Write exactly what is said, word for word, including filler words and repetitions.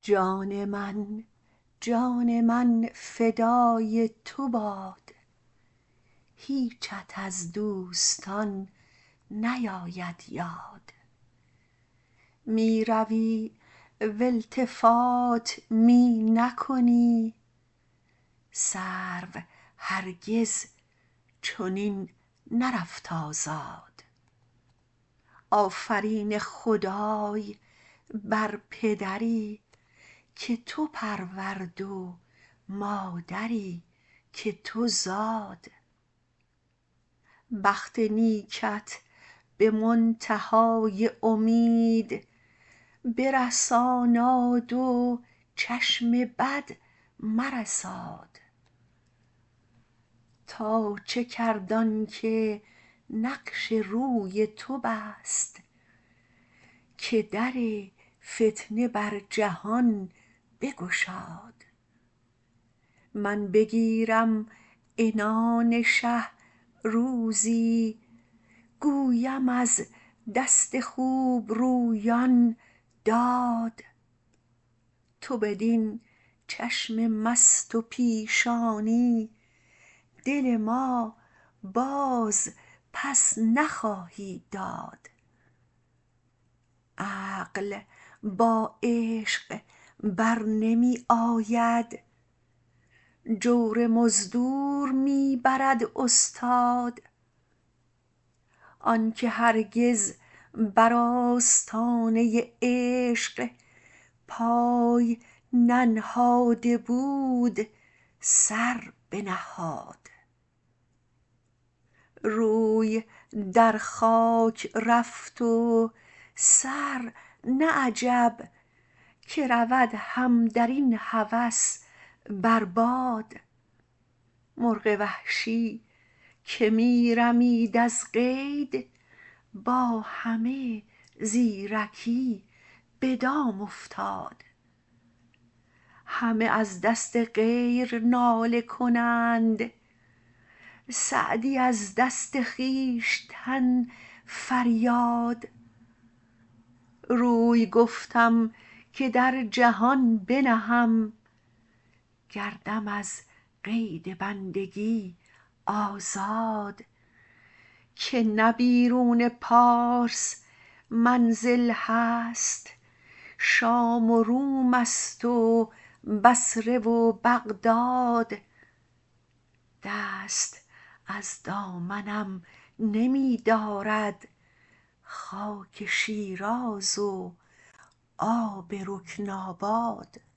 جان من جان من فدای تو باد، هیچت از دوستان نیاید یاد. می روی و التفات می نکنی، سرو هرگز چنین نرفت آزاد. آفرین خدای بر پدری که تو پرورد و مادری که تو زاد. بخت نیکت به منتهای امید برساناد و چشم بد مرساد. تا چه کرد آنکه نقش روی تو بست، که در فتنه بر جهان بگشاد. من بگیرم عنان شه روزی، گویم از دست خوبرویان داد. تو بدین چشم مست و پیشانی، دل ما باز پس نخواهی داد. عقل با عشق بر نمی آید، جور مزدور می برد استاد. آنکه هرگز بر آستانه عشق پای ننهاده بود سر بنهاد. روی در خاک رفت و سر نه عجب، که رود هم درین هوس بر باد. مرغ وحشی که می رمید از قید، با همه زیرکی به دام افتاد. همه از دست غیر ناله کنند، سعدی از دست خویشتن فریاد. روی گفتم که در جهان بنهم، گردم از قید بندگی آزاد. که نه بیرون پارس منزل هست، شام و روم است و بصره و بغداد. دست از دامنم نمی دارد، خاک شیراز و آب رکن آباد.